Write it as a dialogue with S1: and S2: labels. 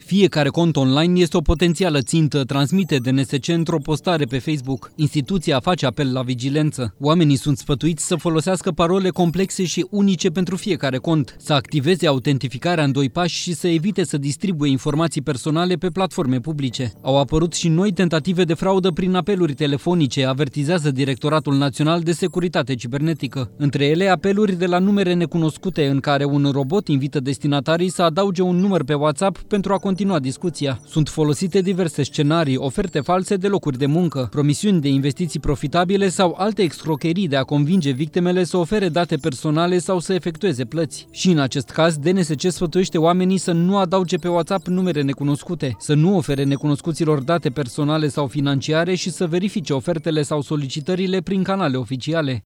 S1: Fiecare cont online este o potențială țintă, transmite DNSC într-o postare pe Facebook. Instituția face apel la vigilență. Oamenii sunt sfătuiți să folosească parole complexe și unice pentru fiecare cont, să activeze autentificarea în 2 pași și să evite să distribuie informații personale pe platforme publice. Au apărut și noi tentative de fraudă prin apeluri telefonice, avertizează Directoratul Național de Securitate Cibernetică. Între ele, apeluri de la numere necunoscute în care un robot invită destinatarii să adauge un număr pe WhatsApp pentru a continua discuția. Sunt folosite diverse scenarii, oferte false de locuri de muncă, promisiuni de investiții profitabile sau alte escrocherii de a convinge victimele să ofere date personale sau să efectueze plăți. Și în acest caz, DNSC sfătuiește oamenii să nu adauge pe WhatsApp numere necunoscute, să nu ofere necunoscuților date personale sau financiare și să verifice ofertele sau solicitările prin canale oficiale.